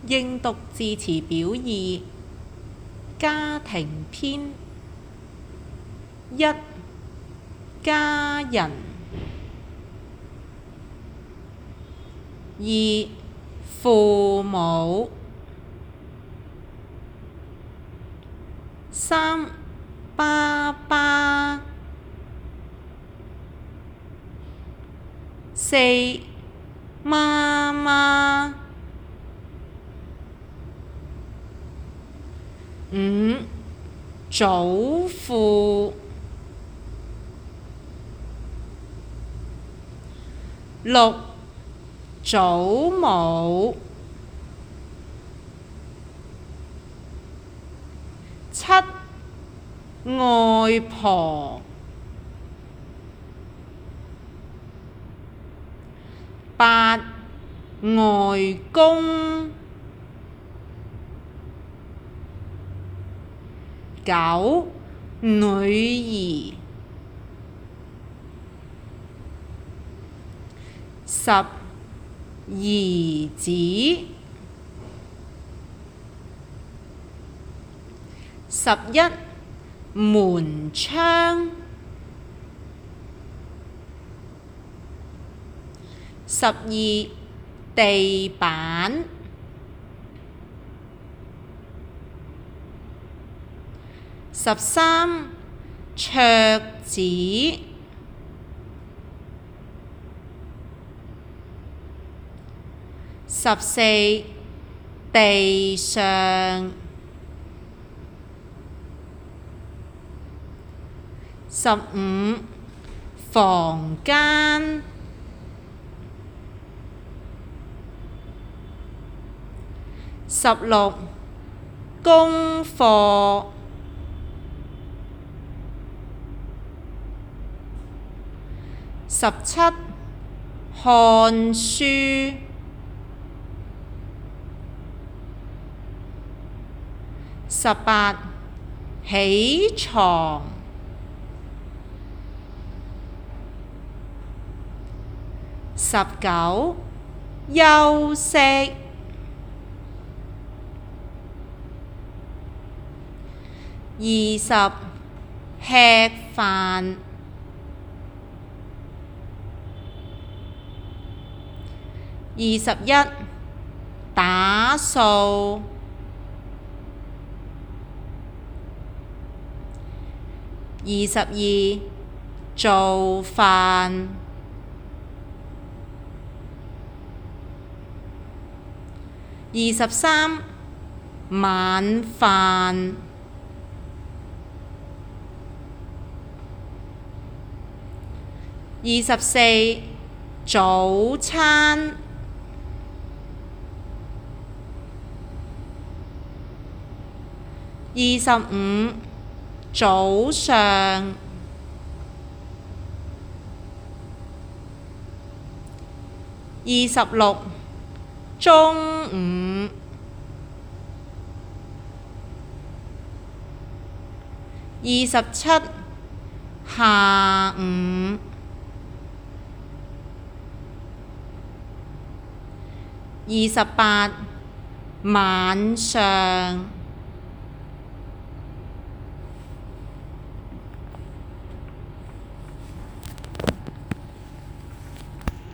應讀字詞表二家庭篇。一、家人。二、父母。三、爸爸。四、媽媽。五、祖父。六、祖母。七、外婆。八、外公。九、女兒。十、兒子。11、門窗。12、地板。13、桌子。14、地上。15、房間。16、功課。17、看書。18、起床。19、休息。20、吃飯。21、打掃。22、做飯。23、晚飯。24、早餐。25、早上。26、中午。27、下午。28、晚上。